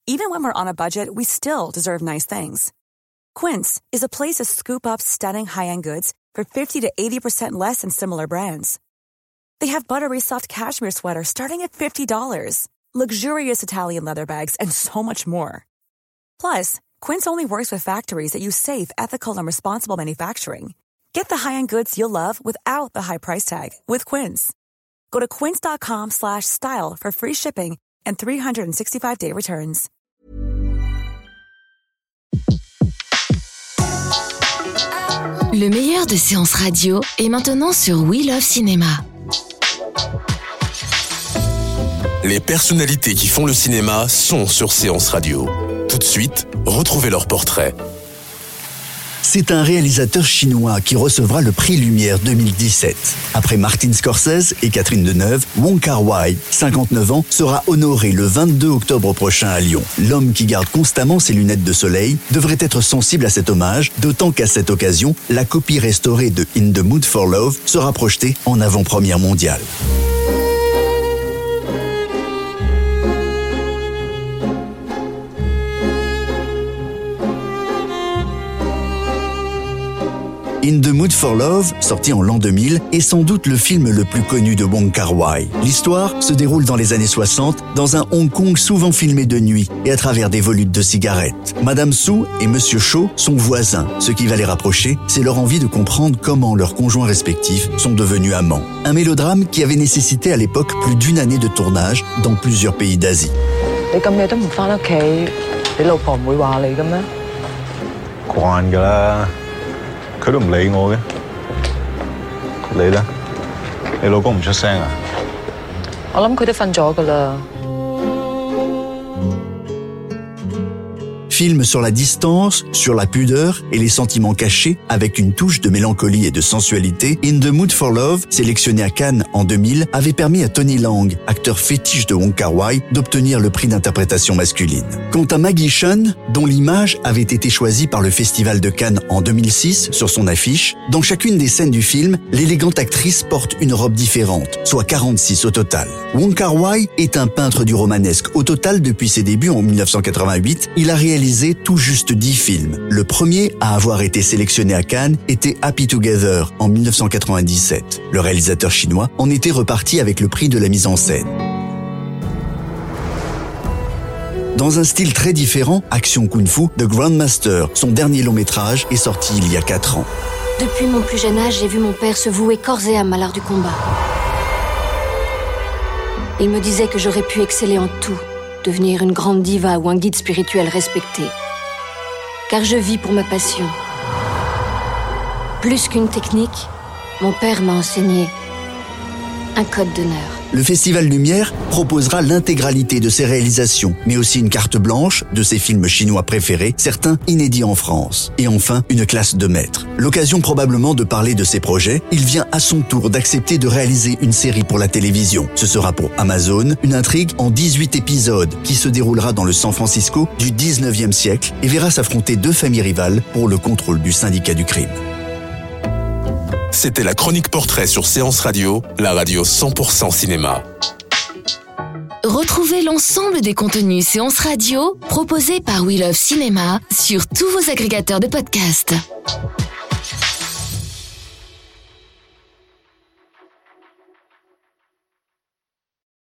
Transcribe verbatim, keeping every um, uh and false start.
Even when we're on a budget, we still deserve nice things. Quince is a place to scoop up stunning high-end goods for fifty to eighty percent less than similar brands. They have buttery soft cashmere sweaters starting at fifty dollars, luxurious Italian leather bags, and so much more. Plus, Quince only works with factories that use safe, ethical, and responsible manufacturing. Get the high-end goods you'll love without the high price tag with Quince. Go to quince.com slash style for free shipping and three sixty-five day returns. Le meilleur de séances radio est maintenant sur We Love Cinéma. Les personnalités qui font le cinéma sont sur Séance Radio. Tout de suite, retrouvez leur portrait. C'est un réalisateur chinois qui recevra le prix Lumière deux mille dix-sept. Après Martin Scorsese et Catherine Deneuve, Wong Kar-wai, cinquante-neuf ans, sera honoré le vingt-deux octobre prochain à Lyon. L'homme qui garde constamment ses lunettes de soleil devrait être sensible à cet hommage, d'autant qu'à cette occasion, la copie restaurée de In the Mood for Love sera projetée en avant-première mondiale. In the Mood for Love, sorti en l'an deux mille, est sans doute le film le plus connu de Wong Kar-wai. L'histoire se déroule dans les années soixante, dans un Hong Kong souvent filmé de nuit et à travers des volutes de cigarettes. Madame Su et Monsieur Cho sont voisins. Ce qui va les rapprocher, c'est leur envie de comprendre comment leurs conjoints respectifs sont devenus amants. Un mélodrame qui avait nécessité à l'époque plus d'une année de tournage dans plusieurs pays d'Asie. Tu咁夜都唔返屋企，你老婆唔會話你嘅咩？ 慣㗎啦。佢都唔理我嘅，你咧？你老公唔出聲啊？ 我諗佢都瞓咗㗎啦。 Film sur la distance, sur la pudeur et les sentiments cachés, avec une touche de mélancolie et de sensualité, In the Mood for Love, sélectionné à Cannes en deux mille, avait permis à Tony Leung, acteur fétiche de Wong Kar-wai, d'obtenir le prix d'interprétation masculine. Quant à Maggie Cheung, dont l'image avait été choisie par le Festival de Cannes en deux mille six sur son affiche, dans chacune des scènes du film, l'élégante actrice porte une robe différente, soit quarante-six au total. Wong Kar-wai est un peintre du romanesque. Au total, depuis ses débuts en dix-neuf cent quatre-vingt-huit, il a réalisé tout juste dix films. Le premier à avoir été sélectionné à Cannes était Happy Together en dix-neuf cent quatre-vingt-dix-sept. Le réalisateur chinois en était reparti avec le prix de la mise en scène. Dans un style très différent, Action Kung Fu, The Grandmaster, son dernier long métrage, est sorti il y a quatre ans. Depuis mon plus jeune âge, j'ai vu mon père se vouer corps et âme à l'art du combat. Il me disait que j'aurais pu exceller en tout, devenir une grande diva ou un guide spirituel respecté. Car je vis pour ma passion. Plus qu'une technique, mon père m'a enseigné un code d'honneur. Le Festival Lumière proposera l'intégralité de ses réalisations, mais aussi une carte blanche de ses films chinois préférés, certains inédits en France. Et enfin, une classe de maîtres. L'occasion probablement de parler de ses projets. Il vient à son tour d'accepter de réaliser une série pour la télévision. Ce sera pour Amazon, une intrigue en dix-huit épisodes qui se déroulera dans le San Francisco du dix-neuvième siècle et verra s'affronter deux familles rivales pour le contrôle du syndicat du crime. C'était la chronique portrait sur Séance Radio, la radio cent pour cent cinéma. Retrouvez l'ensemble des contenus Séance Radio proposés par We Love Cinéma sur tous vos agrégateurs de podcasts.